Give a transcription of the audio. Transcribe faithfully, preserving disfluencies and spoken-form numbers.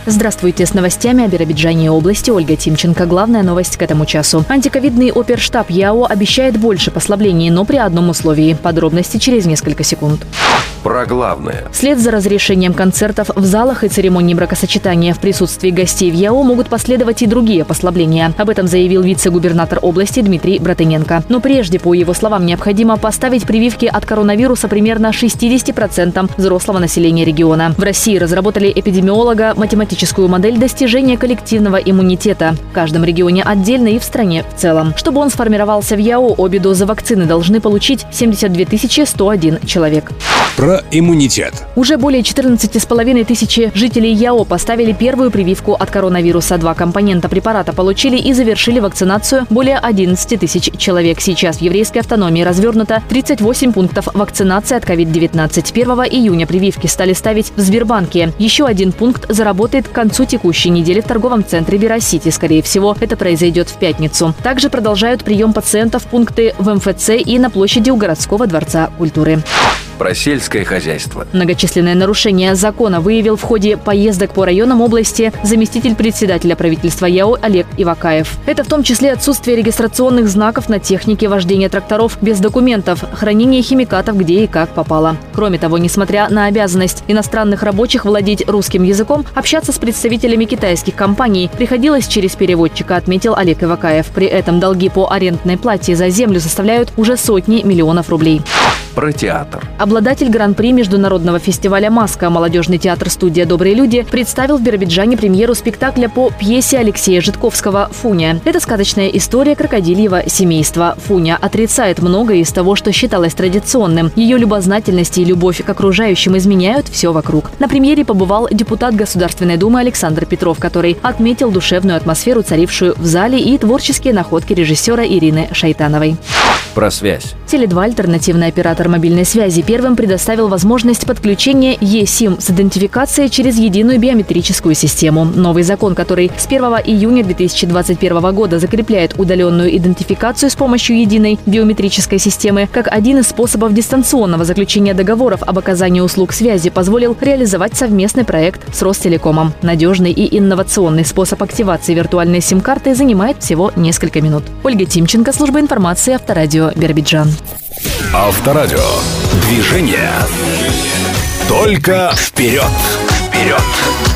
Здравствуйте, с новостями о Биробиджане и области Ольга Тимченко. Главная новость к этому часу. Антиковидный оперштаб ЯО обещает больше послаблений, но при одном условии. Подробности через несколько секунд. Про главное. Вслед за разрешением концертов в залах и церемоний бракосочетания в присутствии гостей в ЯО могут последовать и другие послабления. Об этом заявил вице-губернатор области Дмитрий Братыненко. Но прежде, по его словам, необходимо поставить прививки от коронавируса примерно шестидесяти процентам взрослого населения региона. В России разработали эпидемиолого-математическую модель достижения коллективного иммунитета. В каждом регионе отдельно и в стране в целом. Чтобы он сформировался в ЯО, обе дозы вакцины должны получить семьдесят две тысячи сто один человек. Про иммунитет. Уже более четырнадцати с половиной тысячи жителей ЯО поставили первую прививку от коронавируса. Два компонента препарата получили и завершили вакцинацию более одиннадцати тысяч человек. Сейчас в еврейской автономии развернуто тридцать восемь пунктов вакцинации от ковид девятнадцать. первого июня прививки стали ставить в Сбербанке. Еще один пункт заработает к концу текущей недели в торговом центре Веросити. Скорее всего, это произойдет в пятницу. Также продолжают прием пациентов пункты в эм эф цэ и на площади у городского дворца культуры. Про сельское хозяйство. Многочисленные нарушения закона выявил в ходе поездок по районам области заместитель председателя правительства ЯО Олег Ивакаев. Это в том числе отсутствие регистрационных знаков на технике вождения тракторов без документов, хранение химикатов где и как попало. Кроме того, несмотря на обязанность иностранных рабочих владеть русским языком, общаться с представителями китайских компаний приходилось через переводчика, отметил Олег Ивакаев. При этом долги по арендной плате за землю составляют уже сотни миллионов рублей. Про театр. Обладатель гран-при международного фестиваля «Маска» молодежный театр-студия «Добрые люди» представил в Биробиджане премьеру спектакля по пьесе Алексея Житковского «Фуня». Это сказочная история крокодильего семейства. Фуня отрицает многое из того, что считалось традиционным. Ее любознательность и любовь к окружающим изменяют все вокруг. На премьере побывал депутат Государственной Думы Александр Петров, который отметил душевную атмосферу, царившую в зале, и творческие находки режиссера Ирины Шайтановой. Про связь. Теле два, альтернативный оператор мобильной связи, первым предоставил возможность подключения е-сим с идентификацией через единую биометрическую систему. Новый закон, который с первого июня две тысячи двадцать первого года закрепляет удаленную идентификацию с помощью единой биометрической системы, как один из способов дистанционного заключения договоров об оказании услуг связи, позволил реализовать совместный проект с Ростелекомом. Надежный и инновационный способ активации виртуальной сим-карты занимает всего несколько минут. Ольга Тимченко, служба информации, Авторадио, Биробиджан. Авторадио. Движение. Только вперед. Вперед.